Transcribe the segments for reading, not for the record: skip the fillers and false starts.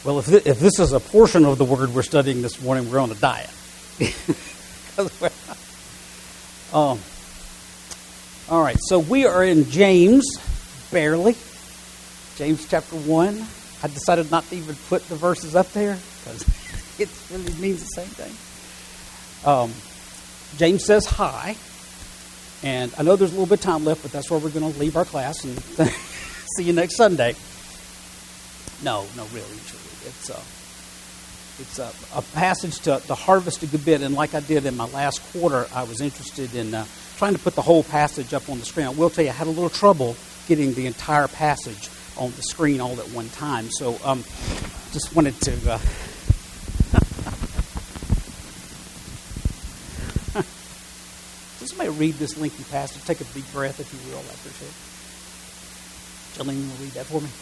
Well, if this is a portion of the word we're studying this morning, we're on a diet. All right, so we are in James, barely. James chapter 1. I decided not to even put the verses up there because it really means the same thing. James says hi, and I know there's a little bit of time left, but that's where we're going to leave our class and see you next Sunday. No, really, truly. It's a passage to harvest a good bit, and like I did in my last quarter, I was interested in trying to put the whole passage up on the screen. I will tell you, I had a little trouble getting the entire passage on the screen all at one time, so just wanted to... Does somebody read this lengthy passage? Take a deep breath, if you will. I appreciate it. Jolene, you want to read that for me?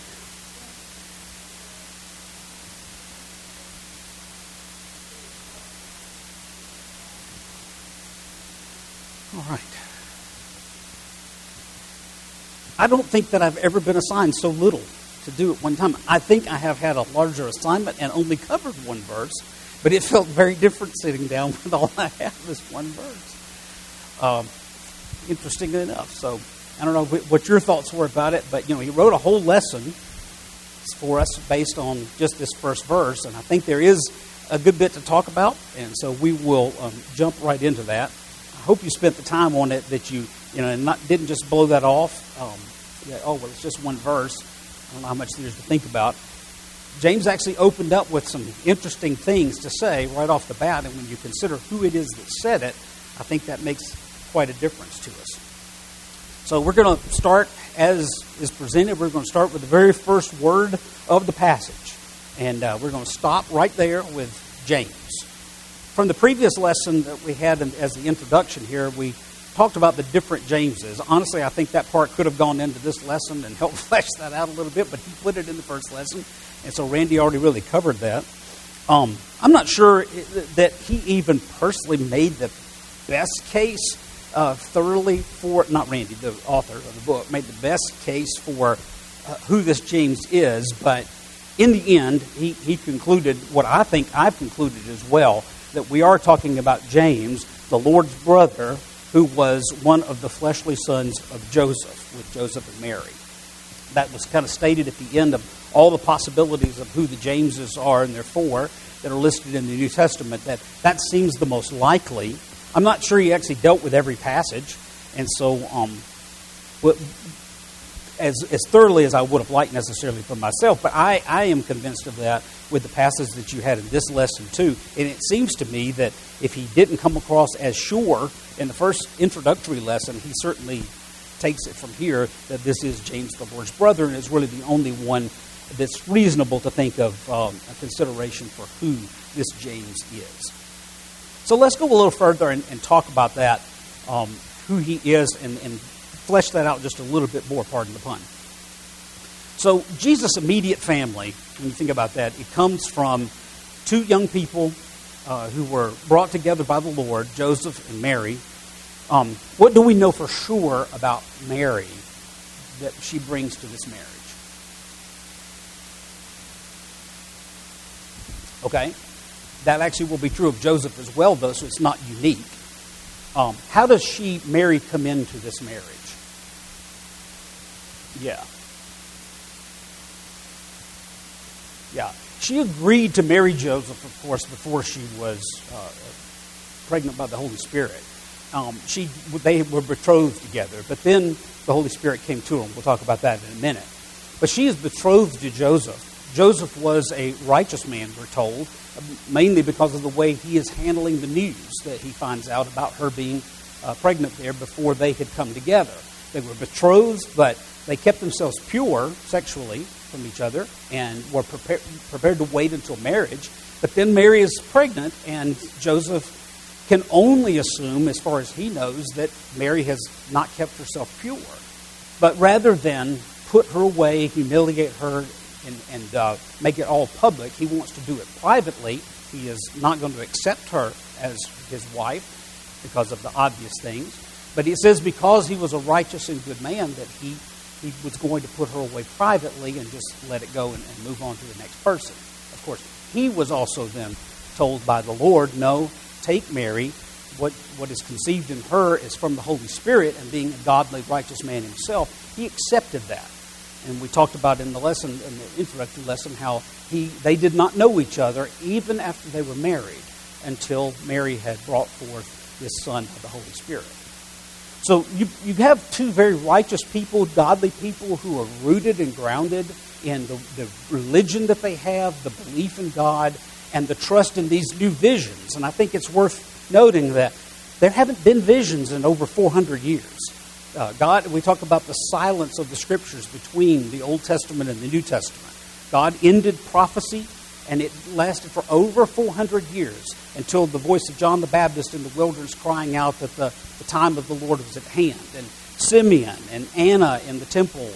All right. I don't think that I've ever been assigned so little to do at one time. I think I have had a larger assignment and only covered one verse, but it felt very different sitting down with all I have is one verse. Interesting enough. So I don't know what your thoughts were about it, but he wrote a whole lesson for us based on just this first verse, and I think there is a good bit to talk about, and so we will jump right into that. I hope you spent the time on it, that you didn't just blow that off. It's just one verse. I don't know how much there's to think about. James actually opened up with some interesting things to say right off the bat, and when you consider who it is that said it, I think that makes quite a difference to us. So we're going to start as is presented. We're going to start with the very first word of the passage, and we're going to stop right there with James. From the previous lesson that we had as the introduction here, we talked about the different Jameses. Honestly, I think that part could have gone into this lesson and helped flesh that out a little bit, but he put it in the first lesson, and so Randy already really covered that. I'm not sure that he even personally made the best case thoroughly for, not Randy, the author of the book, made the best case for who this James is, but in the end, he concluded what I think I've concluded as well, that we are talking about James, the Lord's brother, who was one of the fleshly sons of Joseph, with Joseph and Mary. That was kind of stated at the end of all the possibilities of who the Jameses are, and there are four that are listed in the New Testament, that seems the most likely. I'm not sure he actually dealt with every passage, and so as thoroughly as I would have liked necessarily for myself, but I am convinced of that with the passage that you had in this lesson too. And it seems to me that if he didn't come across as sure in the first introductory lesson, he certainly takes it from here that this is James the Lord's brother, and is really the only one that's reasonable to think of a consideration for who this James is. So let's go a little further and talk about that, who he is, and flesh that out just a little bit more, pardon the pun. So Jesus' immediate family, when you think about that, it comes from two young people who were brought together by the Lord, Joseph and Mary. What do we know for sure about Mary that she brings to this marriage? Okay, that actually will be true of Joseph as well, though, so it's not unique. How does Mary come into this marriage? Yeah. She agreed to marry Joseph, of course, before she was pregnant by the Holy Spirit. They were betrothed together, but then the Holy Spirit came to them. We'll talk about that in a minute. But she is betrothed to Joseph. Joseph was a righteous man, we're told, mainly because of the way he is handling the news that he finds out about her being pregnant there before they had come together. They were betrothed, but they kept themselves pure sexually from each other and were prepared to wait until marriage. But then Mary is pregnant, and Joseph can only assume, as far as he knows, that Mary has not kept herself pure. But rather than put her away, humiliate her, and make it all public, he wants to do it privately. He is not going to accept her as his wife because of the obvious things. But he says because he was a righteous and good man that he was going to put her away privately and just let it go and move on to the next person. course, he was also then told by the Lord, no, take Mary. What is conceived in her is from the Holy Spirit, and being a godly, righteous man himself, he accepted that. And we talked about in the lesson, in the introductory lesson, how they did not know each other even after they were married until Mary had brought forth this son of the Holy Spirit. So you have two very righteous people, godly people who are rooted and grounded in the religion that they have, the belief in God, and the trust in these new visions. And I think it's worth noting that there haven't been visions in over 400 years. We talk about the silence of the Scriptures between the Old Testament and the New Testament. God ended prophecy, and it lasted for over 400 years until the voice of John the Baptist in the wilderness crying out that the time of the Lord was at hand. And Simeon and Anna in the temple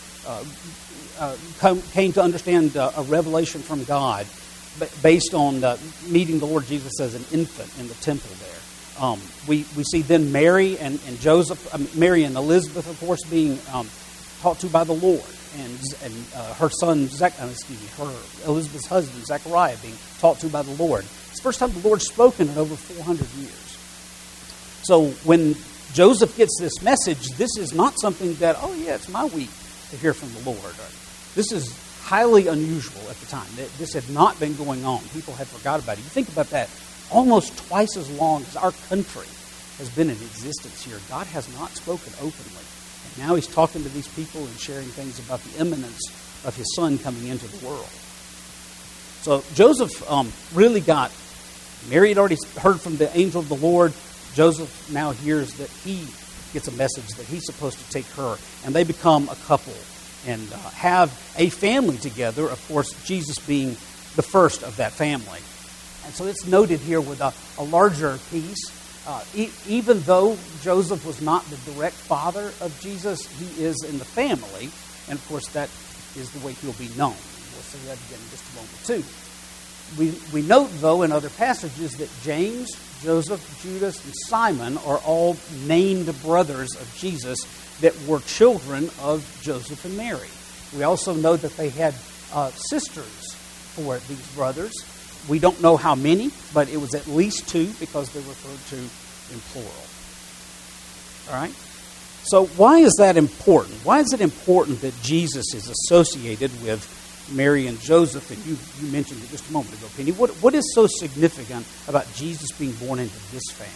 came to understand a revelation from God based on meeting the Lord Jesus as an infant in the temple there. We see then Mary and Mary and Elizabeth, of course, being taught to by the Lord, and her son, Elizabeth's husband, Zechariah, being taught to by the Lord. It's the first time the Lord's spoken in over 400 years. So when Joseph gets this message, this is not something that, oh yeah, it's my week to hear from the Lord. This is highly unusual at the time. This had not been going on. People had forgot about it. You think about that. Almost twice as long as our country has been in existence here, God has not spoken openly. And now he's talking to these people and sharing things about the imminence of his son coming into the world. So Joseph really Mary had already heard from the angel of the Lord. Joseph now hears that he gets a message that he's supposed to take her. And they become a couple and have a family together, of course, Jesus being the first of that family. And so it's noted here with a larger piece. Even though Joseph was not the direct father of Jesus, he is in the family. And of course, that is the way he'll be known. We'll see that again in just a moment, too. We note, though, in other passages that James, Joseph, Judas, and Simon are all named brothers of Jesus that were children of Joseph and Mary. We also know that they had sisters for these brothers. We don't know how many, but it was at least two because they're referred to in plural. All right? So why is that important? Why is it important that Jesus is associated with Mary and Joseph? And you mentioned it just a moment ago, Penny. What is so significant about Jesus being born into this family?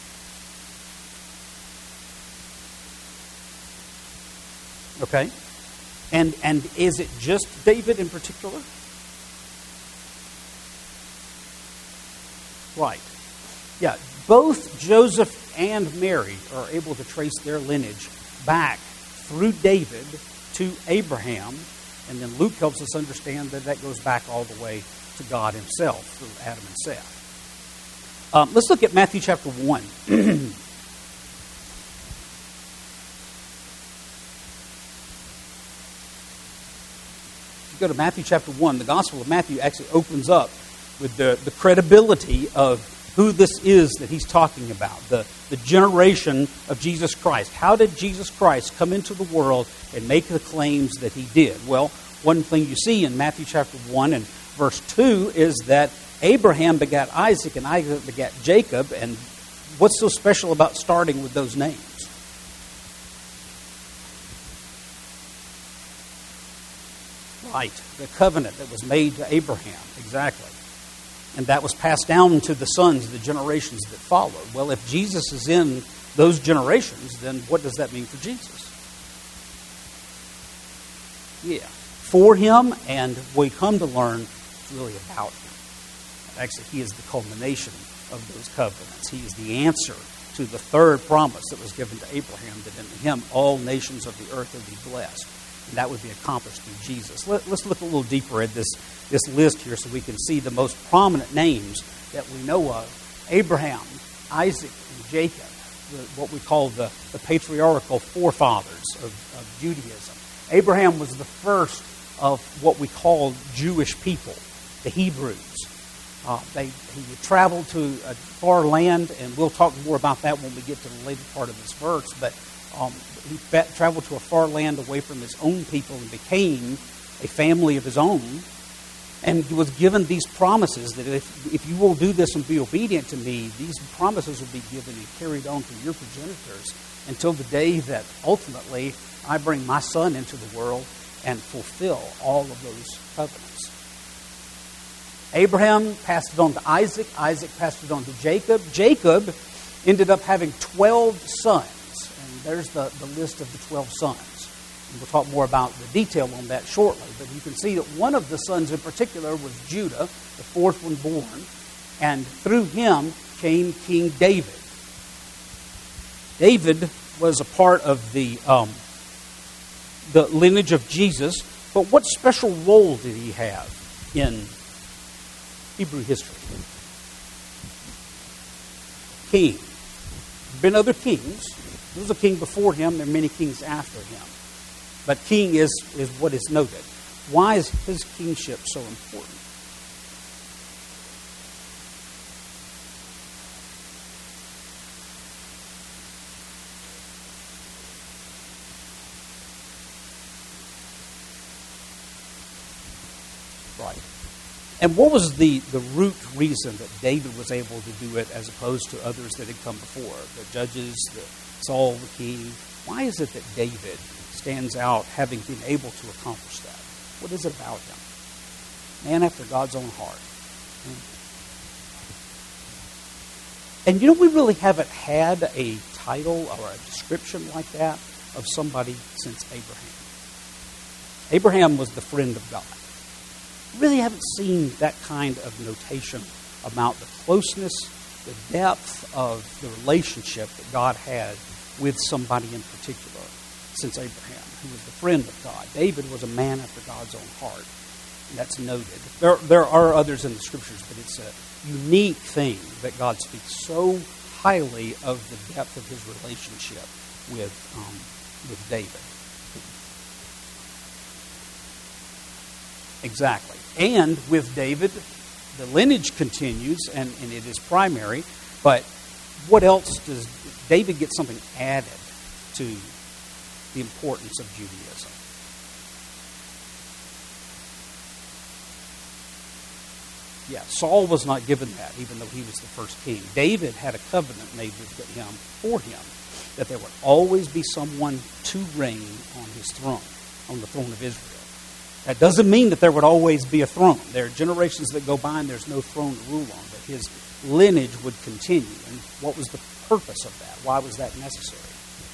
Okay? And is it just David in particular? Right. Yeah, both Joseph and Mary are able to trace their lineage back through David to Abraham. And then Luke helps us understand that goes back all the way to God himself through Adam and Seth. Let's look at Matthew chapter 1. If you go to Matthew chapter 1, the Gospel of Matthew actually opens up with the credibility of who this is that he's talking about, the generation of Jesus Christ. How did Jesus Christ come into the world and make the claims that he did? Well, one thing you see in Matthew chapter 1 and verse 2 is that Abraham begat Isaac and Isaac begat Jacob. And what's so special about starting with those names? Right, the covenant that was made to Abraham, exactly. And that was passed down to the sons, the generations that followed. Well, if Jesus is in those generations, then what does that mean for Jesus? Yeah, for him, and we come to learn it's really about him. Actually, he is the culmination of those covenants. He is the answer to the third promise that was given to Abraham, that in him all nations of the earth would be blessed. And that would be accomplished through Jesus. Let's look a little deeper at this list here so we can see the most prominent names that we know of. Abraham, Isaac, and Jacob, what we call the patriarchal forefathers of Judaism. Abraham was the first of what we call Jewish people, the Hebrews. He traveled to a far land, and we'll talk more about that when we get to the later part of this verse, but he traveled to a far land away from his own people and became a family of his own. And he was given these promises that if you will do this and be obedient to me, these promises will be given and carried on to your progenitors until the day that ultimately I bring my son into the world and fulfill all of those covenants. Abraham passed it on to Isaac. Isaac passed it on to Jacob. Jacob ended up having 12 sons. And there's the list of the 12 sons. And we'll talk more about the detail on that shortly. But you can see that one of the sons in particular was Judah, the fourth one born. And through him came King David. David was a part of the lineage of Jesus. But what special role did he have in Hebrew history? King. There have been other kings. There was a king before him. There are many kings after him. But king is what is noted. Why is his kingship so important? Right. And what was the root reason that David was able to do it as opposed to others that had come before? The judges, Saul, the king. Why is it that David stands out having been able to accomplish that? What is it about him? Man after God's own heart. And we really haven't had a title or a description like that of somebody since Abraham. Abraham was the friend of God. Really haven't seen that kind of notation about the closeness, the depth of the relationship that God had with somebody in particular since Abraham, who was the friend of God. David was a man after God's own heart, and that's noted. There are others in the Scriptures, but it's a unique thing that God speaks so highly of the depth of his relationship with David. Exactly. And with David, the lineage continues, and it is primary, but what else does David get something added to the importance of Judaism? Yeah, Saul was not given that, even though he was the first king. David had a covenant made with him, for him, that there would always be someone to reign on his throne, on the throne of Israel. That doesn't mean that there would always be a throne. There are generations that go by and there's no throne to rule on, but his lineage would continue. And what was the purpose of that? Why was that necessary?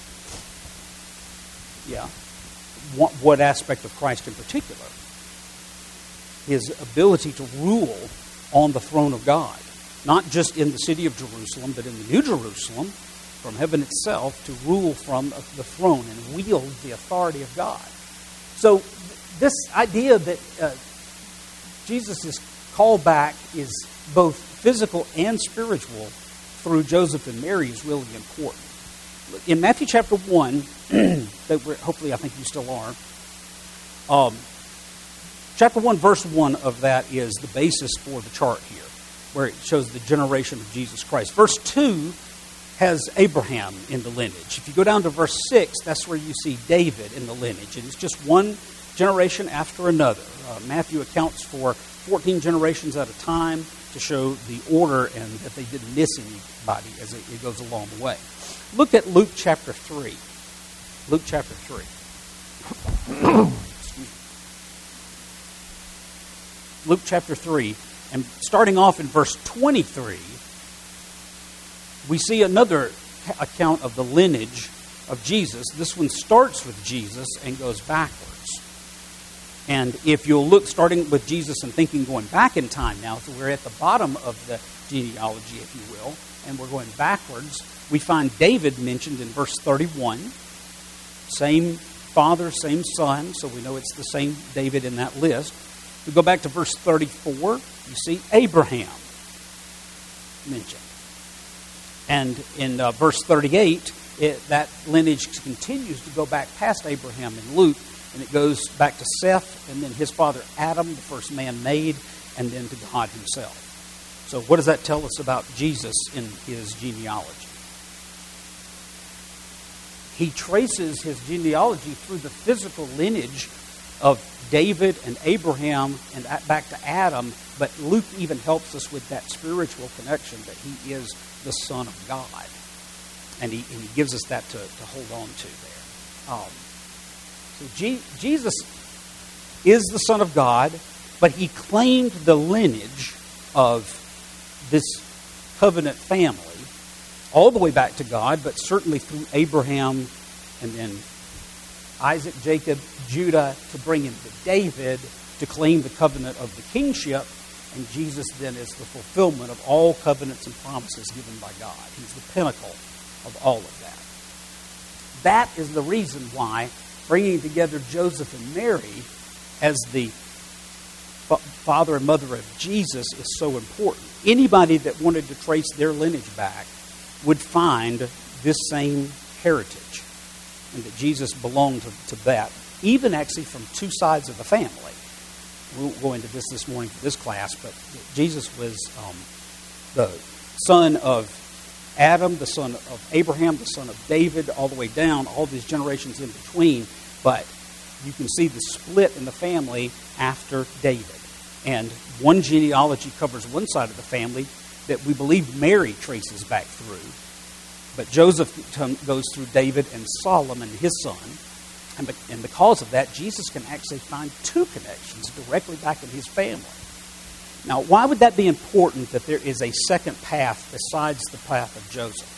Yeah. What aspect of Christ in particular? His ability to rule on the throne of God. Not just in the city of Jerusalem, but in the New Jerusalem, from heaven itself, to rule from the throne and wield the authority of God. So this idea that Jesus' callback is both physical and spiritual through Joseph and Mary is really important. In Matthew chapter 1, hopefully I think you still are, chapter 1, verse 1 of that is the basis for the chart here, where it shows the generation of Jesus Christ. Verse 2 has Abraham in the lineage. If you go down to verse 6, that's where you see David in the lineage. And it's just one generation after another. Matthew accounts for 14 generations at a time to show the order and that they didn't miss anybody as it goes along the way. Look at Luke chapter 3. Luke chapter 3. Luke chapter 3, and starting off in verse 23, we see another account of the lineage of Jesus. This one starts with Jesus and goes backwards. And if you'll look, starting with Jesus and thinking going back in time now, so we're at the bottom of the genealogy, if you will, and we're going backwards, we find David mentioned in verse 31. Same father, same son, so we know it's the same David in that list. We go back to verse 34, you see Abraham mentioned. And in verse 38, that lineage continues to go back past Abraham in Luke, and it goes back to Seth, and then his father Adam, the first man made, and then to God himself. So what does that tell us about Jesus in his genealogy? He traces his genealogy through the physical lineage of David and Abraham and back to Adam, but Luke even helps us with that spiritual connection that he is the Son of God. And he gives us that to hold on to there. So Jesus is the Son of God, but he claimed the lineage of this covenant family all the way back to God, but certainly through Abraham and then Isaac, Jacob, Judah, to bring him to David, to claim the covenant of the kingship. And Jesus then is the fulfillment of all covenants and promises given by God. He's the pinnacle of all of that. That is the reason why bringing together Joseph and Mary as the father and mother of Jesus is so important. Anybody that wanted to trace their lineage back would find this same heritage, and that Jesus belonged to that, even actually from two sides of the family. We won't go into this morning for this class, but Jesus was the son of Adam, the son of Abraham, the son of David, all the way down, all these generations in between. But you can see the split in the family after David. And one genealogy covers one side of the family that we believe Mary traces back through. But Joseph goes through David and Solomon, his son. And because of that, Jesus can actually find two connections directly back in his family. Now, why would that be important, that there is a second path besides the path of Joseph?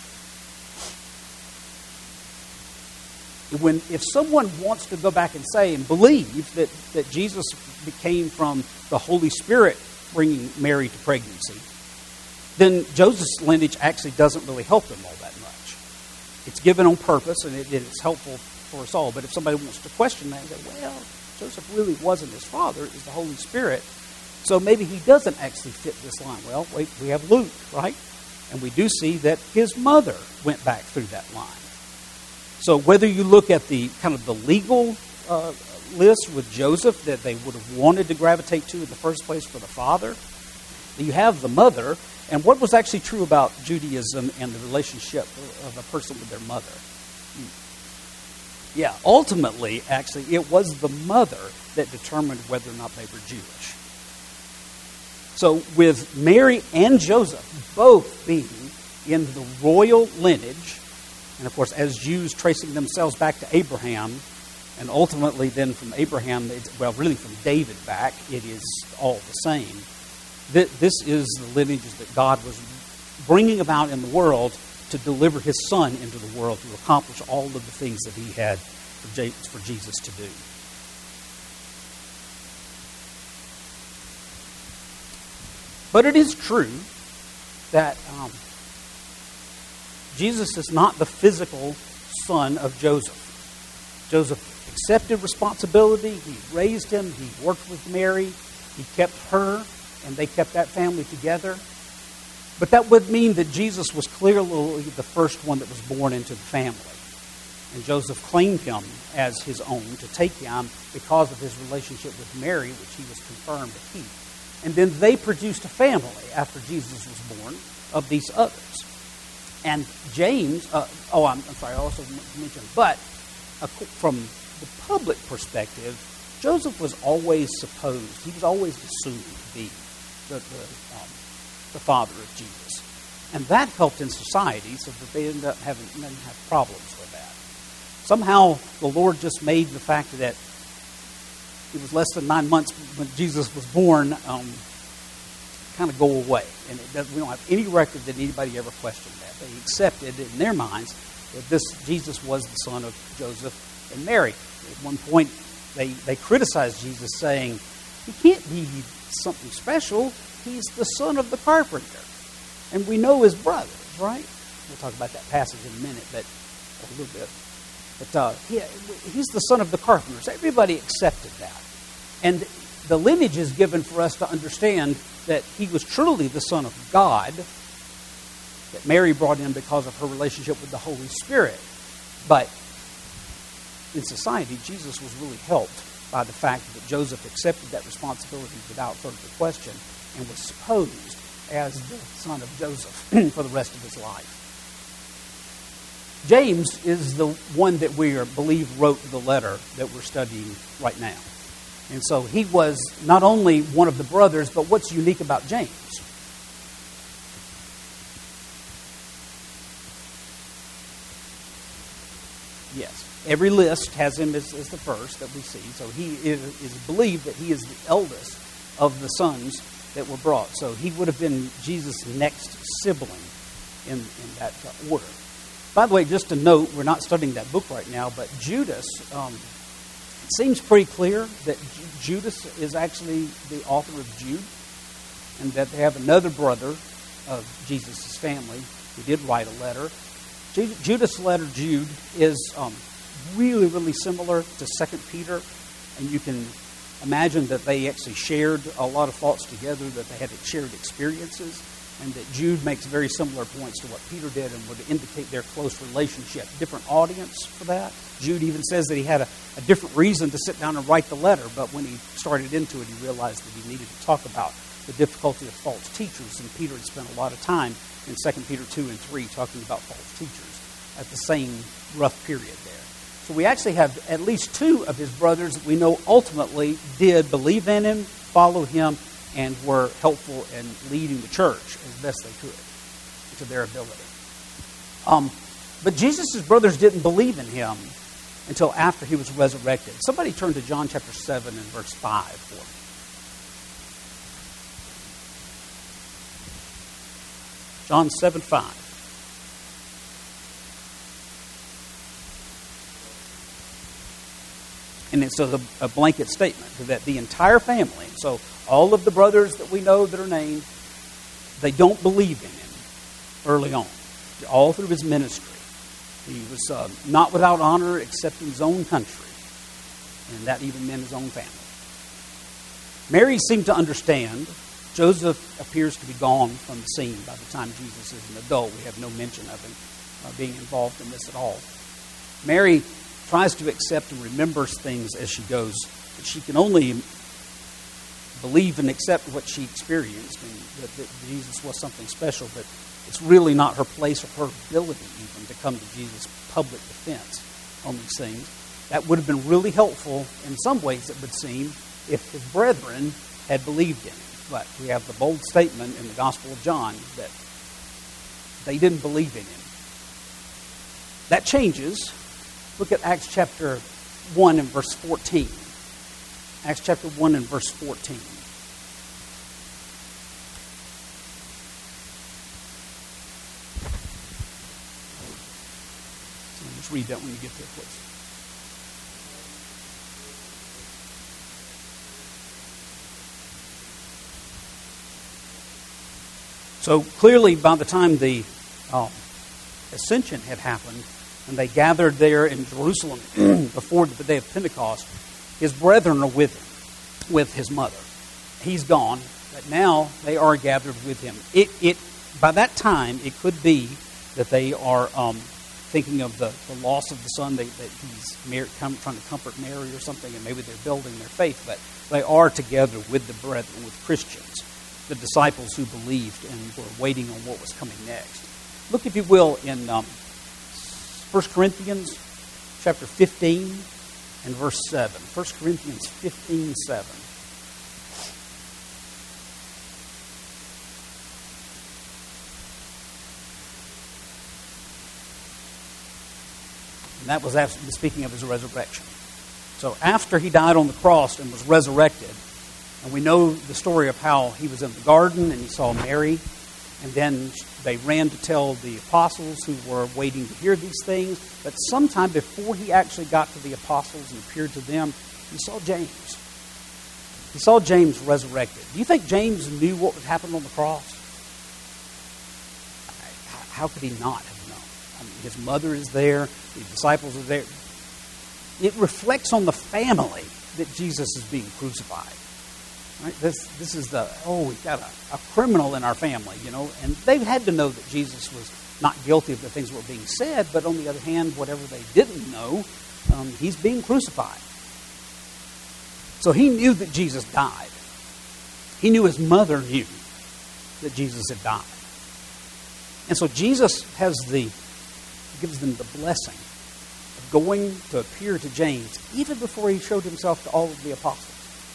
If someone wants to go back and say and believe that Jesus came from the Holy Spirit bringing Mary to pregnancy, then Joseph's lineage actually doesn't really help them all that much. It's given on purpose, and it's helpful for us all. But if somebody wants to question that and say, well, Joseph really wasn't his father, it was the Holy Spirit, so maybe he doesn't actually fit this line. Well, wait, we have Luke, right? And we do see that his mother went back through that line. So whether you look at the kind of the legal list with Joseph that they would have wanted to gravitate to in the first place for the father, you have the mother. And what was actually true about Judaism and the relationship of a person with their mother? Yeah, ultimately, actually, it was the mother that determined whether or not they were Jewish. So with Mary and Joseph both being in the royal lineage, and of course, as Jews tracing themselves back to Abraham, and ultimately then from Abraham, really from David back, it is all the same. This is the lineage that God was bringing about in the world to deliver his son into the world to accomplish all of the things that he had for Jesus to do. But it is true that Jesus is not the physical son of Joseph. Joseph accepted responsibility. He raised him. He worked with Mary. He kept her, and they kept that family together. But that would mean that Jesus was clearly the first one that was born into the family. And Joseph claimed him as his own to take him because of his relationship with Mary, which he was confirmed to keep. And then they produced a family after Jesus was born of these others. And James, I'm sorry, I also mentioned, but from the public perspective, Joseph was always assumed to be the father of Jesus. And that helped in society so that they didn't have problems with that. Somehow the Lord just made the fact that it was less than 9 months when Jesus was born kind of go away. And we don't have any record that anybody ever questioned that. They accepted in their minds that this Jesus was the son of Joseph and Mary. At one point, they criticized Jesus, saying, he can't be something special. He's the son of the carpenter. And we know his brothers, right? We'll talk about that passage in a minute, but a little bit. But he's the son of the carpenter. So everybody accepted that. And the lineage is given for us to understand that he was truly the Son of God, that Mary brought in because of her relationship with the Holy Spirit. But in society, Jesus was really helped by the fact that Joseph accepted that responsibility without further question and was supposed as the son of Joseph for the rest of his life. James is the one that we believe wrote the letter that we're studying right now. And so he was not only one of the brothers, but what's unique about James? Yes. Every list has him as the first that we see. So he is believed that he is the eldest of the sons that were brought. So he would have been Jesus' next sibling in that order. By the way, just to note, we're not studying that book right now, but Judas, it seems pretty clear that Judas is actually the author of Jude, and that they have another brother of Jesus' family who did write a letter. Judas' letter, Jude, is really, really similar to 2 Peter, and you can imagine that they actually shared a lot of thoughts together, that they had shared experiences, and that Jude makes very similar points to what Peter did and would indicate their close relationship. Different audience for that. Jude even says that he had a different reason to sit down and write the letter, but when he started into it, he realized that he needed to talk about the difficulty of false teachers, and Peter had spent a lot of time in 2 Peter 2 and 3 talking about false teachers at the same rough period there. So we actually have at least two of his brothers that we know ultimately did believe in him, follow him, and were helpful in leading the church as best they could to their ability. But Jesus' brothers didn't believe in him until after he was resurrected. Somebody turn to John chapter 7 and verse 5 for me. John 7:5. And it's a blanket statement that the entire family, so all of the brothers that we know that are named, they don't believe in him early on, all through his ministry. He was not without honor except in his own country, and that even meant his own family. Mary seemed to understand. Joseph appears to be gone from the scene by the time Jesus is an adult. We have no mention of him being involved in this at all. Mary tries to accept and remembers things as she goes, but she can only believe and accept what she experienced, and that Jesus was something special, but it's really not her place or her ability even to come to Jesus' public defense on these things. That would have been really helpful in some ways, it would seem, if his brethren had believed in him. But we have the bold statement in the Gospel of John that they didn't believe in him. That changes. Look at Acts chapter 1 and verse 14. Acts chapter 1 and verse 14. So just read that when you get there, please. So clearly, by the time the ascension had happened, and they gathered there in Jerusalem before the day of Pentecost, his brethren are with him, with his mother. He's gone, but now they are gathered with him. By that time, it could be that they are thinking of the loss of the son, that he's trying to comfort Mary or something, and maybe they're building their faith, but they are together with the brethren, with Christians, the disciples who believed and were waiting on what was coming next. Look, if you will, in 1 Corinthians chapter 15 and verse 7. 1 Corinthians 15, 7. And that was after, speaking of his resurrection. So after he died on the cross and was resurrected, and we know the story of how he was in the garden and he saw Mary, and then they ran to tell the apostles who were waiting to hear these things. But sometime before he actually got to the apostles and appeared to them, he saw James. He saw James resurrected. Do you think James knew what would happen on the cross? How could he not have known? I mean, his mother is there. The disciples are there. It reflects on the family that Jesus is being crucified. Right? This is we've got a criminal in our family, and they had to know that Jesus was not guilty of the things that were being said, but on the other hand, whatever they didn't know, he's being crucified. So he knew that Jesus died. He knew his mother knew that Jesus had died. And so Jesus gives them the blessing of going to appear to James, even before he showed himself to all of the apostles.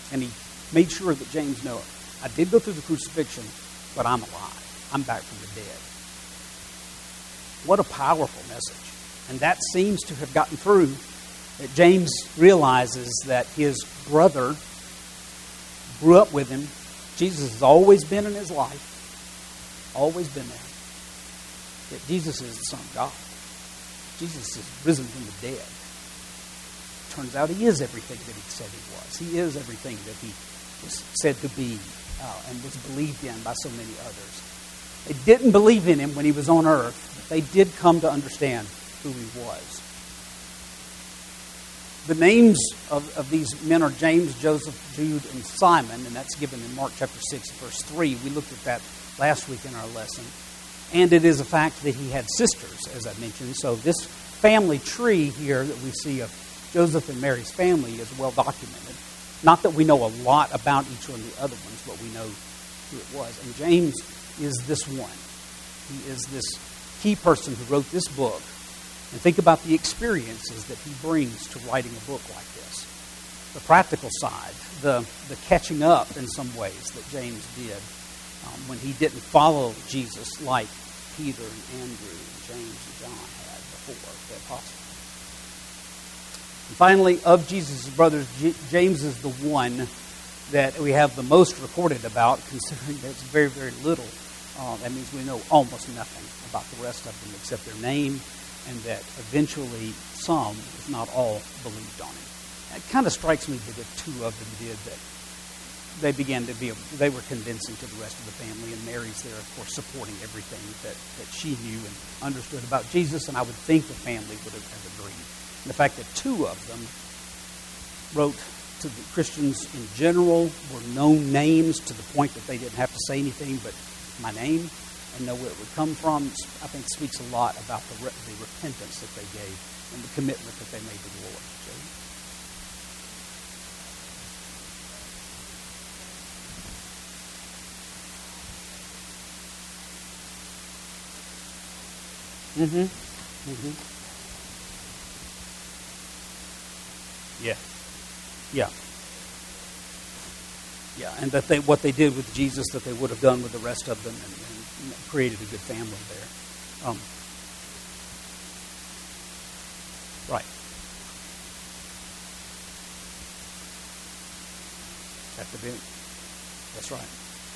And he made sure that James knew, I did go through the crucifixion, but I'm alive. I'm back from the dead. What a powerful message. And that seems to have gotten through, that James realizes that his brother grew up with him. Jesus has always been in his life. Always been there. That Jesus is the Son of God. Jesus is risen from the dead. Turns out he is everything that he said he was. He is everything that he was said to be and was believed in by so many others. They didn't believe in him when he was on earth, but they did come to understand who he was. The names of these men are James, Joseph, Jude, and Simon, and that's given in Mark chapter 6, verse 3. We looked at that last week in our lesson. And it is a fact that he had sisters, as I mentioned. So this family tree here that we see of Joseph and Mary's family is well documented. Not that we know a lot about each one of the other ones, but we know who it was. And James is this one. He is this key person who wrote this book. And think about the experiences that he brings to writing a book like this. The practical side, the catching up in some ways that James did when he didn't follow Jesus like Peter and Andrew and James and John had before, the apostles. And finally, of Jesus' brothers, James is the one that we have the most recorded about, considering there's very, very little. That means we know almost nothing about the rest of them except their name, and that eventually some, if not all, believed on him. It kind of strikes me that if two of them did, that they were convincing to the rest of the family, and Mary's there, of course, supporting everything that she knew and understood about Jesus, and I would think the family would have agreed. And the fact that two of them wrote to the Christians in general, were known names to the point that they didn't have to say anything but my name and know where it would come from, I think speaks a lot about the repentance that they gave and the commitment that they made to the Lord. Yeah, and that what they did with Jesus, that they would have done with the rest of them, and created a good family there. Right. Have to be. That's right.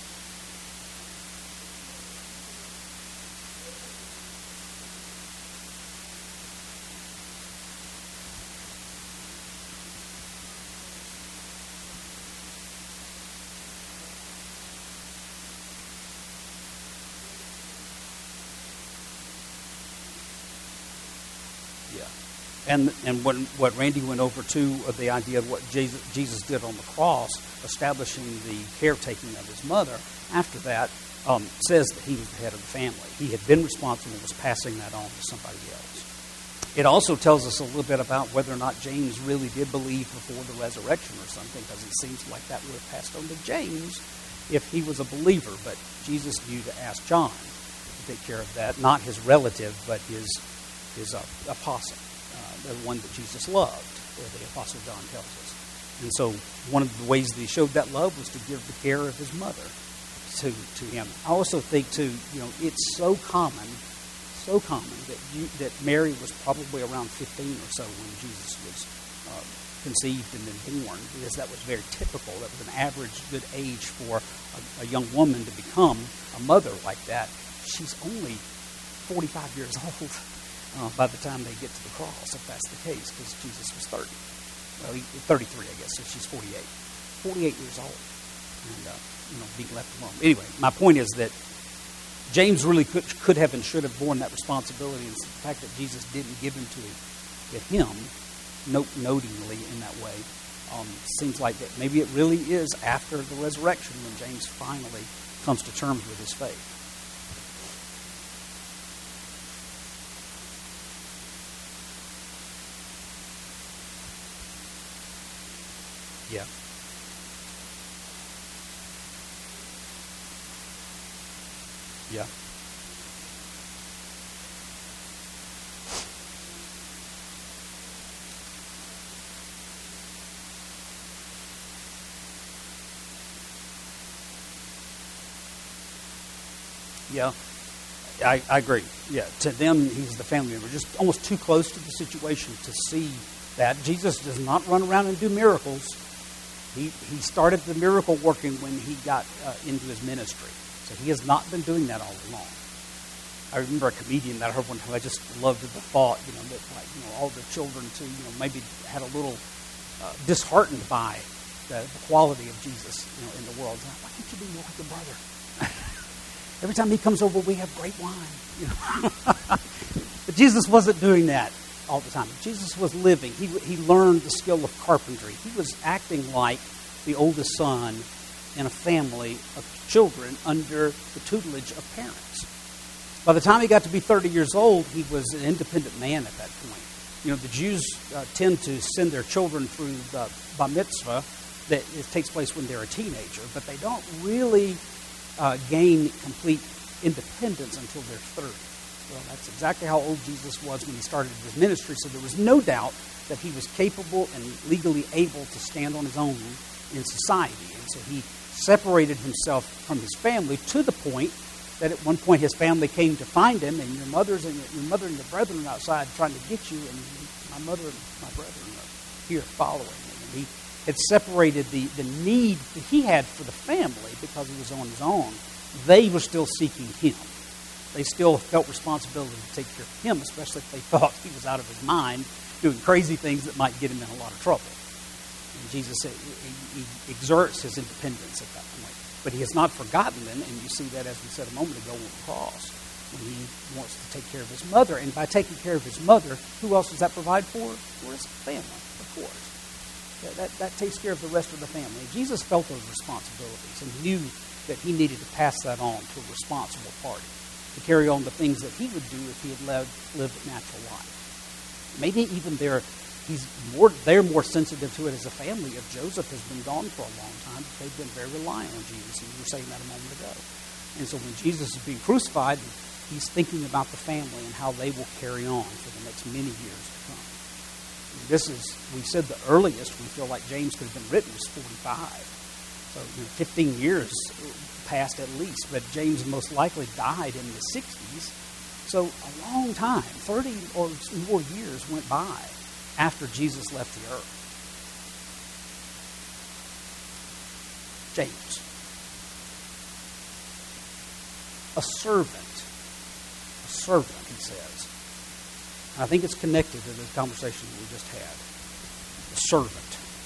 And what Randy went over too, of the idea of what Jesus did on the cross, establishing the caretaking of his mother, after that, says that he was the head of the family. He had been responsible and was passing that on to somebody else. It also tells us a little bit about whether or not James really did believe before the resurrection or something, because it seems like that would have passed on to James if he was a believer. But Jesus knew to ask John to take care of that, not his relative, but his apostle. The one that Jesus loved, or the Apostle John tells us. And so one of the ways that he showed that love was to give the care of his mother to him. I also think, too, it's so common that Mary was probably around 15 or so when Jesus was conceived and then born, because that was very typical. That was an average good age for a young woman to become a mother like that. She's only 45 years old. By the time they get to the cross, if that's the case, because Jesus was 30. Well, 33, I guess, so she's 48. 48 years old. And, being left alone. Anyway, my point is that James really could have and should have borne that responsibility, and the fact that Jesus didn't give him to him, notingly in that way, seems like that maybe it really is after the resurrection when James finally comes to terms with his faith. Yeah. Yeah. Yeah, I agree. Yeah, to them, he's the family member, just almost too close to the situation to see that. Jesus does not run around and do miracles. He started the miracle working when he got into his ministry. So he has not been doing that all along. I remember a comedian that I heard one time. I just loved the thought, that all the children too, maybe had a little disheartened by the quality of Jesus, in the world. Why can't you be more like your brother? Every time he comes over, we have great wine. But Jesus wasn't doing that all the time. Jesus was living. He learned the skill of carpentry. He was acting like the oldest son in a family of children under the tutelage of parents. By the time he got to be 30 years old, he was an independent man at that point. The Jews tend to send their children through the bar mitzvah that it takes place when they're a teenager, but they don't really gain complete independence until they're 30. Well, that's exactly how old Jesus was when he started his ministry, so there was no doubt that he was capable and legally able to stand on his own in society. And so he separated himself from his family to the point that at one point his family came to find him, and your mother and your brethren are outside trying to get you, and my mother and my brethren are here following him. And he had separated the need that he had for the family because he was on his own. They were still seeking him. They still felt responsibility to take care of him, especially if they thought he was out of his mind, doing crazy things that might get him in a lot of trouble. And Jesus he exerts his independence at that point. But he has not forgotten them, and you see that, as we said a moment ago, on the cross, when he wants to take care of his mother. And by taking care of his mother, who else does that provide for? For his family, of course. That takes care of the rest of the family. Jesus felt those responsibilities and knew that he needed to pass that on to a responsible party, to carry on the things that he would do if he had lived a natural life. Maybe even they're more sensitive to it as a family if Joseph has been gone for a long time. They've been very reliant on Jesus, and we were saying that a moment ago. And so when Jesus is being crucified, he's thinking about the family and how they will carry on for the next many years to come. And this is, we said the earliest we feel like James could have been written was 45. So 15 years passed at least, but James most likely died in the 60s. So a long time, 30 or more years went by after Jesus left the earth. James, a servant, he says. And I think it's connected to the conversation that we just had. A servant.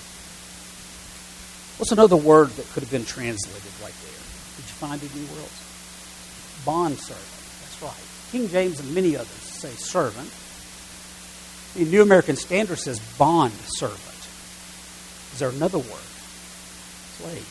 What's another word that could have been translated right there? Did you find it anywhere else? Bondservant. That's right. King James and many others say servant. The New American Standard says bond servant. Is there another word? Slave.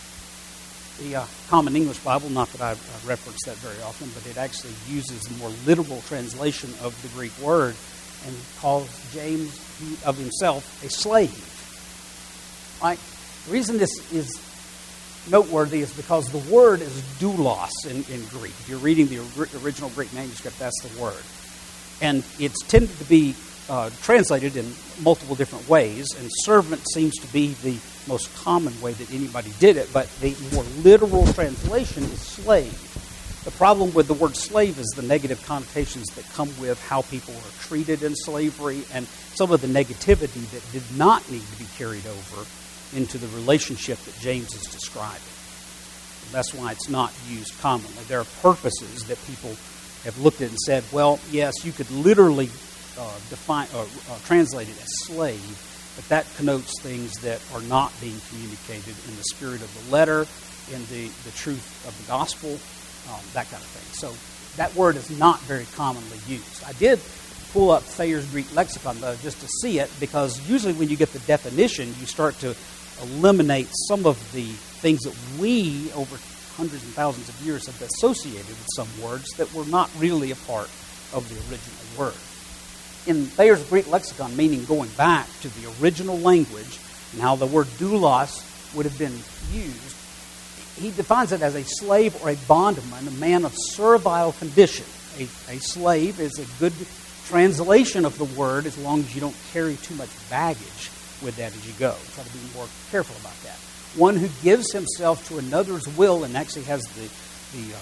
The Common English Bible, not that I reference that very often, but it actually uses the more literal translation of the Greek word and calls James of himself a slave. Right? The reason this is noteworthy is because the word is doulos in Greek. If you're reading the original Greek manuscript, that's the word. And it's tended to be translated in multiple different ways, and servant seems to be the most common way that anybody did it, but the more literal translation is slave. The problem with the word slave is the negative connotations that come with how people are treated in slavery and some of the negativity that did not need to be carried over into the relationship that James is describing. And that's why it's not used commonly. There are purposes that people have looked at and said, well, yes, you could literally define or translate it as slave, but that connotes things that are not being communicated in the spirit of the letter, in the truth of the gospel, that kind of thing. So that word is not very commonly used. I did pull up Thayer's Greek lexicon, though, just to see it, because usually when you get the definition, you start to eliminate some of the things that we, over hundreds and thousands of years, have associated with some words that were not really a part of the original word. In Thayer's Greek lexicon, meaning going back to the original language and how the word doulos would have been used, he defines it as a slave or a bondman, a man of servile condition. A slave is a good translation of the word as long as you don't carry too much baggage with that as you go. Try to be more careful about that. One who gives himself to another's will and actually has the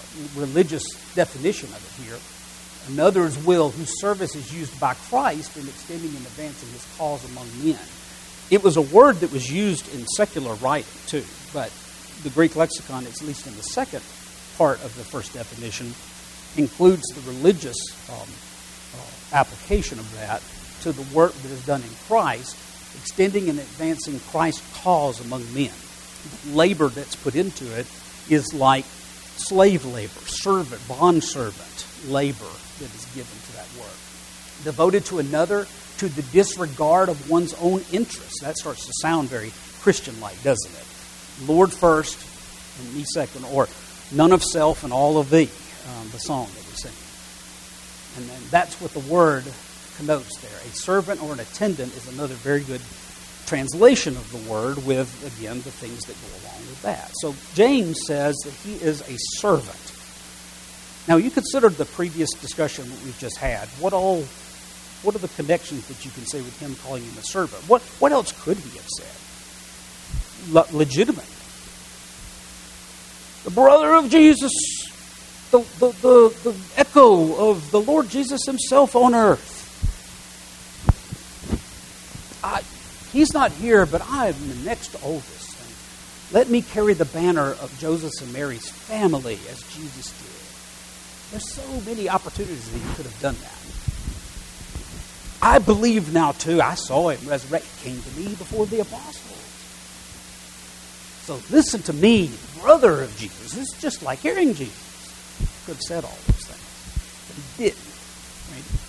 religious definition of it here. Another's will whose service is used by Christ in extending and advancing his cause among men. It was a word that was used in secular writing too, but the Greek lexicon, at least in the second part of the first definition, includes the religious application of that to the work that is done in Christ, extending and advancing Christ's cause among men. The labor that's put into it is like slave labor, servant, bondservant labor that is given to that work. Devoted to another, to the disregard of one's own interests. That starts to sound very Christian-like, doesn't it? Lord first, and me second, or none of self and all of thee, the song that we sing. And then that's what the word connotes there. A servant or an attendant is another very good translation of the word with, again, the things that go along with that. So James says that he is a servant. Now, you consider the previous discussion that we've just had. What are the connections that you can say with him calling him a servant? What else could he have said? Legitimate. The brother of Jesus, the echo of the Lord Jesus himself on earth. He's not here, but I am the next oldest. And let me carry the banner of Joseph and Mary's family as Jesus did. There's so many opportunities that he could have done that. I believe now too. I saw him resurrect. He came to me before the apostles. So listen to me, brother of Jesus. It's just like hearing Jesus. He could have said all those things, but he didn't. Right?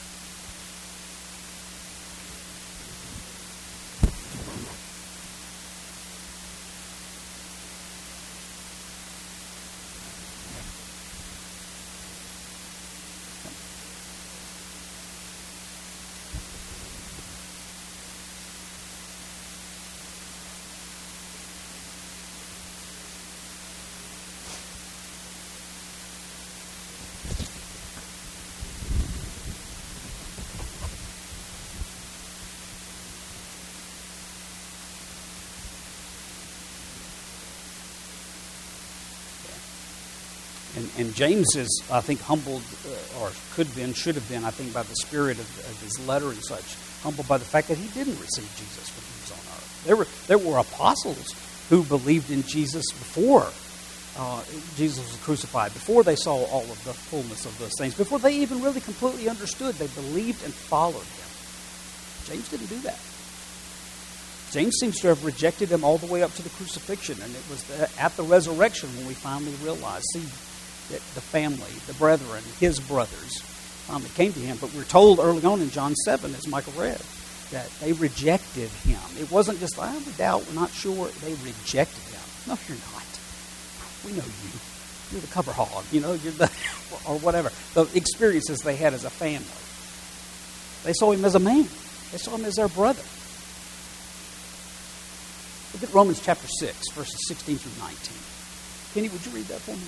And James is, I think, humbled, or should have been, I think, by the spirit of his letter and such, humbled by the fact that he didn't receive Jesus when he was on earth. There were apostles who believed in Jesus before Jesus was crucified, before they saw all of the fullness of those things, before they even really completely understood. They believed and followed him. James didn't do that. James seems to have rejected him all the way up to the crucifixion, and it was at the resurrection when we finally realized, that the family, the brethren, his brothers, finally came to him. But we're told early on in John 7, as Michael read, that they rejected him. It wasn't just, I doubt, we're not sure. They rejected him. No, you're not. We know you. You're the cover hog, you're the, or whatever. The experiences they had as a family. They saw him as a man. They saw him as their brother. Look at Romans chapter 6, verses 16 through 19. Kenny, would you read that for me?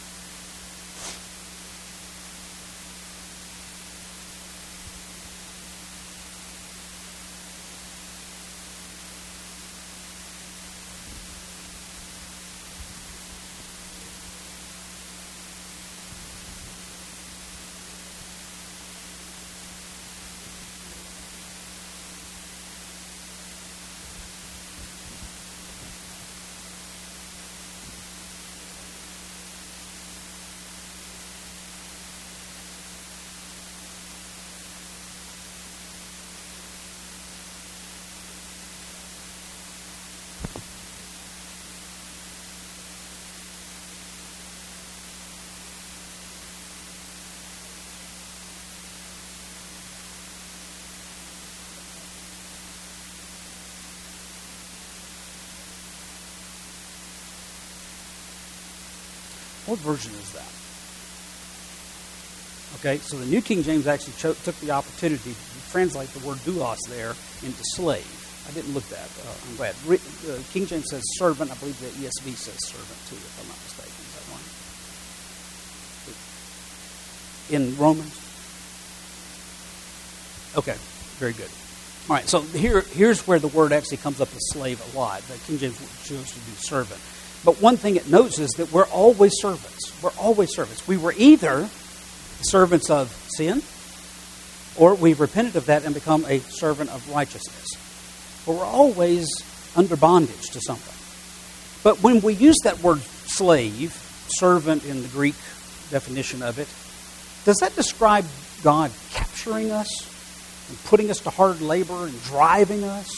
What version is that? Okay, so the New King James actually took the opportunity to translate the word doulos there into slave. I didn't look that. I'm glad. King James says servant. I believe the ESV says servant too, if I'm not mistaken. Is that right? In Romans? Okay, very good. All right, so here's where the word actually comes up as slave a lot. The King James chose to do servant. But one thing it notes is that we're always servants. We're always servants. We were either servants of sin, or we've repented of that and become a servant of righteousness. But we're always under bondage to something. But when we use that word slave, servant in the Greek definition of it, does that describe God capturing us and putting us to hard labor and driving us?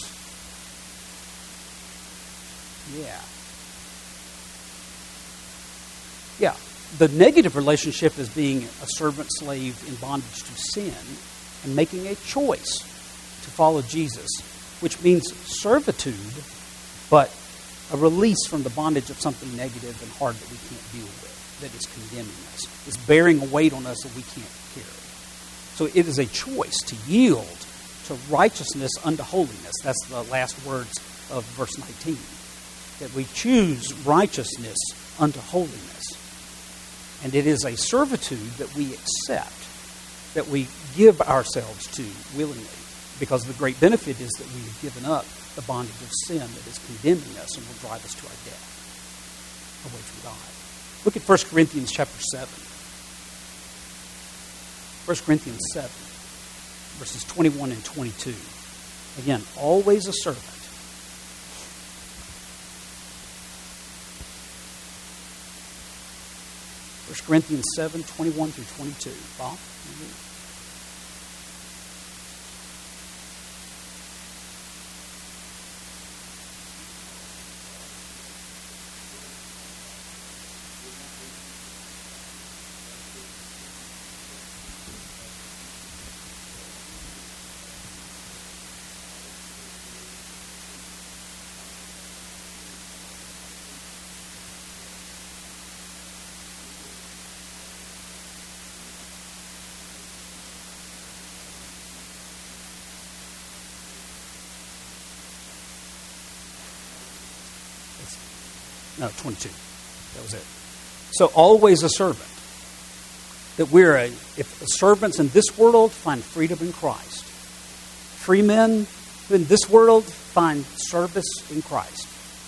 Yeah. Yeah. The negative relationship is being a servant-slave in bondage to sin and making a choice to follow Jesus, which means servitude, but a release from the bondage of something negative and hard that we can't deal with, that is condemning us, is bearing a weight on us that we can't carry. So it is a choice to yield to righteousness unto holiness. That's the last words of verse 19. That we choose righteousness unto holiness. And it is a servitude that we accept, that we give ourselves to willingly, because the great benefit is that we have given up the bondage of sin that is condemning us and will drive us to our death, away from God. Look at 1 Corinthians chapter 7. 1 Corinthians 7, verses 21 and 22. Again, always a servant. 1 Corinthians 7, 21 through 22. Bob? No, 22. That was it. So always a servant. That if servants in this world find freedom in Christ. Free men in this world find service in Christ.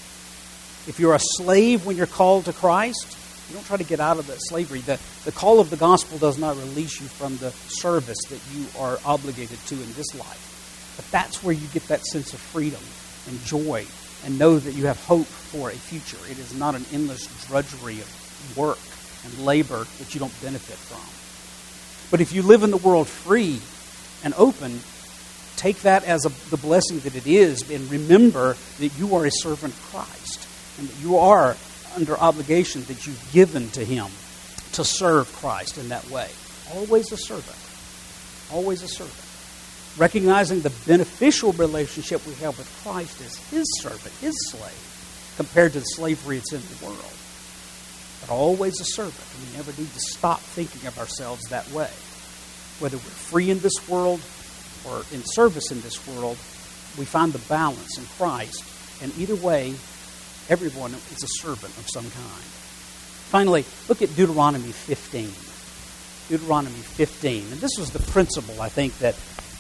If you're a slave when you're called to Christ, you don't try to get out of that slavery. The call of the gospel does not release you from the service that you are obligated to in this life. But that's where you get that sense of freedom and joy and know that you have hope for a future. It is not an endless drudgery of work and labor that you don't benefit from. But if you live in the world free and open, take that as the blessing that it is, and remember that you are a servant of Christ and that you are under obligation that you've given to Him to serve Christ in that way. Always a servant. Always a servant. Recognizing the beneficial relationship we have with Christ as His servant, His slave, compared to the slavery that's in the world. But always a servant. And we never need to stop thinking of ourselves that way. Whether we're free in this world or in service in this world, we find the balance in Christ. And either way, everyone is a servant of some kind. Finally, look at Deuteronomy 15. Deuteronomy 15. And this was the principle, I think, that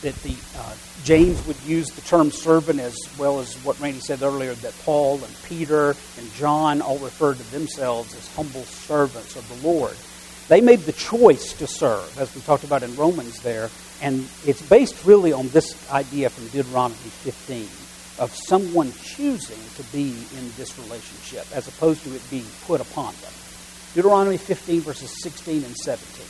James would use the term servant, as well as what Randy said earlier, that Paul and Peter and John all referred to themselves as humble servants of the Lord. They made the choice to serve, as we talked about in Romans there, and it's based really on this idea from Deuteronomy 15 of someone choosing to be in this relationship as opposed to it being put upon them. Deuteronomy 15 verses 16 and 17.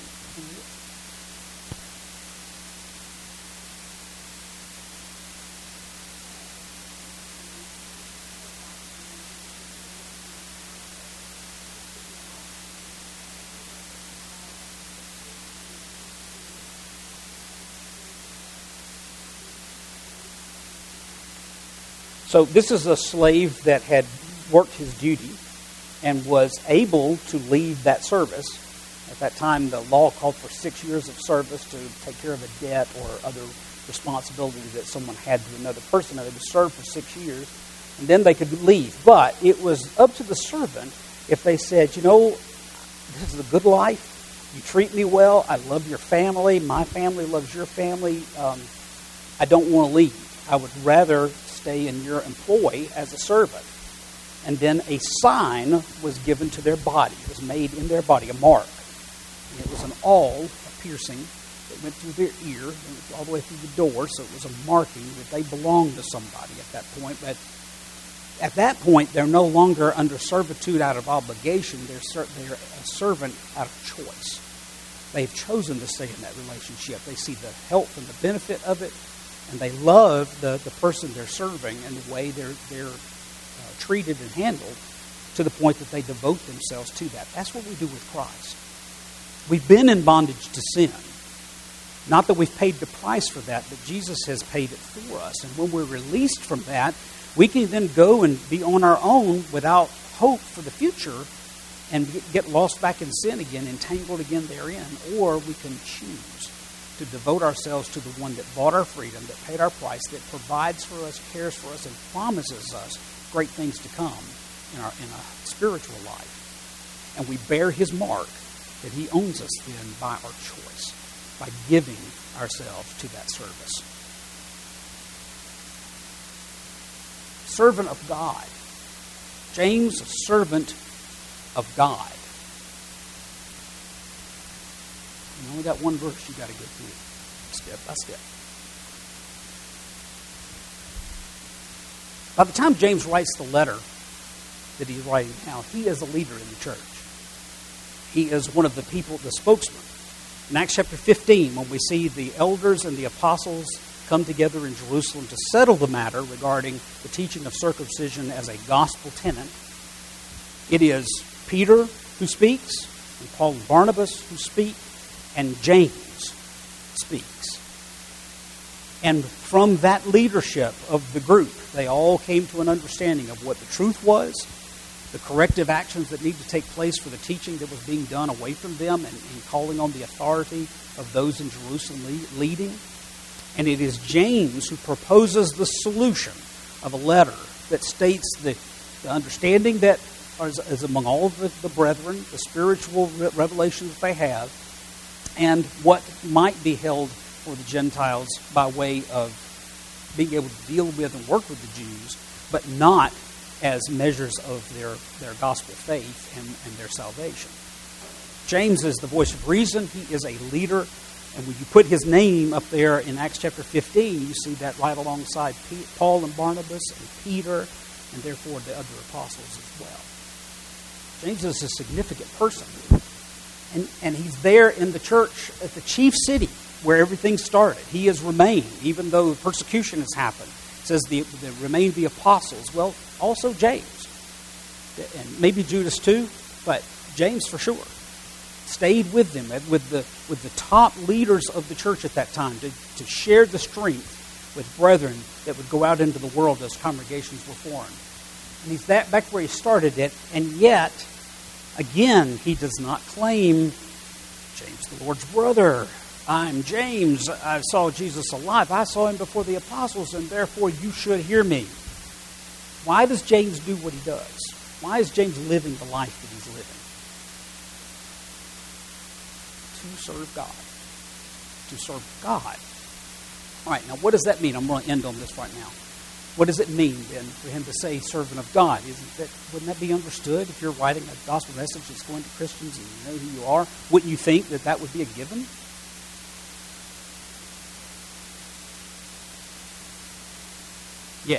So this is a slave that had worked his duty and was able to leave that service. At that time, the law called for 6 years of service to take care of a debt or other responsibility that someone had to another person. They would serve for 6 years, and then they could leave. But it was up to the servant if they said, you know, this is a good life. You treat me well. I love your family. My family loves your family. I don't want to leave. I would rather stay in your employ as a servant. And then a sign was given to their body. It was made in their body, a mark. And it was an awl, a piercing, that went through their ear, and went all the way through the door, so it was a marking that they belonged to somebody at that point. But at that point, they're no longer under servitude out of obligation. They're a servant out of choice. They've chosen to stay in that relationship. They see the help and the benefit of it, and they love the person they're serving and the way they're treated and handled, to the point that they devote themselves to that. That's what we do with Christ. We've been in bondage to sin. Not that we've paid the price for that, but Jesus has paid it for us. And when we're released from that, we can then go and be on our own without hope for the future and get lost back in sin again, entangled again therein. Or we can choose to devote ourselves to the one that bought our freedom, that paid our price, that provides for us, cares for us, and promises us great things to come in a spiritual life. And we bear his mark that he owns us then by our choice, by giving ourselves to that service. Servant of God. James, a servant of God. You only got one verse you got to get through, step by step. By the time James writes the letter that he's writing now, he is a leader in the church. He is one of the people, the spokesman. In Acts chapter 15, when we see the elders and the apostles come together in Jerusalem to settle the matter regarding the teaching of circumcision as a gospel tenet, it is Peter who speaks, and Paul and Barnabas who speak, and James speaks. And from that leadership of the group, they all came to an understanding of what the truth was, the corrective actions that need to take place for the teaching that was being done away from them, and calling on the authority of those in Jerusalem leading. And it is James who proposes the solution of a letter that states the understanding that is among all of the brethren, the spiritual revelations that they have, and what might be held for the Gentiles by way of being able to deal with and work with the Jews, but not as measures of their gospel faith and their salvation. James is the voice of reason. He is a leader. And when you put his name up there in Acts chapter 15, you see that right alongside Paul and Barnabas and Peter, and therefore the other apostles as well. James is a significant person. And he's there in the church at the chief city where everything started. He has remained, even though persecution has happened. It says they remained the apostles. Well, also James. And maybe Judas too, but James for sure. Stayed with them, with the top leaders of the church at that time, to share the strength with brethren that would go out into the world as congregations were formed. And he's back where he started it, and yet, again, he does not claim, James the Lord's brother, I'm James, I saw Jesus alive, I saw him before the apostles, and therefore you should hear me. Why does James do what he does? Why is James living the life that he's living? To serve God. To serve God. All right, now what does that mean? I'm going to end on this right now. What does it mean then for him to say servant of God? Wouldn't that be understood if you're writing a gospel message that's going to Christians and you know who you are? Wouldn't you think that would be a given? Yeah.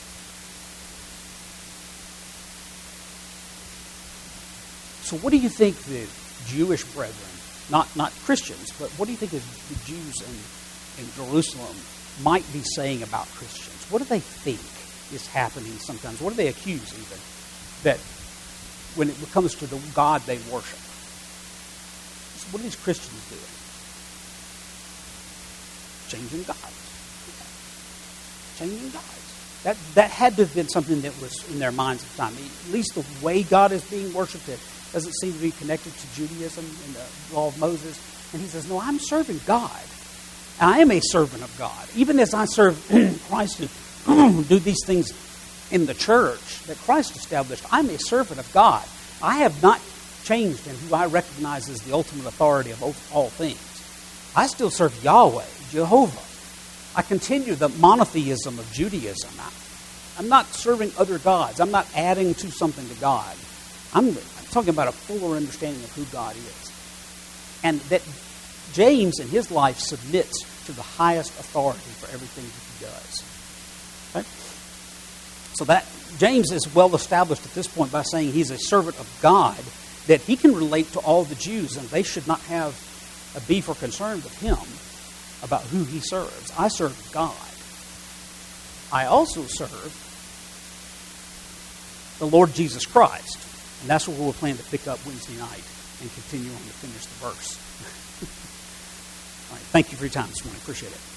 So what do you think the Jewish brethren, not Christians, but what do you think the Jews in Jerusalem might be saying about Christians? What do they think is happening sometimes? What do they accuse even? That when it comes to the God they worship. So what are these Christians doing? Changing gods. Changing gods. That had to have been something that was in their minds at the time. At least the way God is being worshipped, it doesn't seem to be connected to Judaism and the law of Moses. And he says, no, I'm serving God. And I am a servant of God. Even as I serve Christ and do these things in the church that Christ established, I'm a servant of God. I have not changed in who I recognize as the ultimate authority of all things. I still serve Yahweh, Jehovah. I continue the monotheism of Judaism. I'm not serving other gods. I'm not adding to something to God. I'm talking about a fuller understanding of who God is. And that James in his life submits to the highest authority for everything that he does. Okay? So that James is well established at this point by saying he's a servant of God, that he can relate to all the Jews, and they should not have a beef or concern with him about who he serves. I serve God. I also serve the Lord Jesus Christ. And that's where we'll plan to pick up Wednesday night and continue on to finish the verse. All right, thank you for your time this morning. Appreciate it.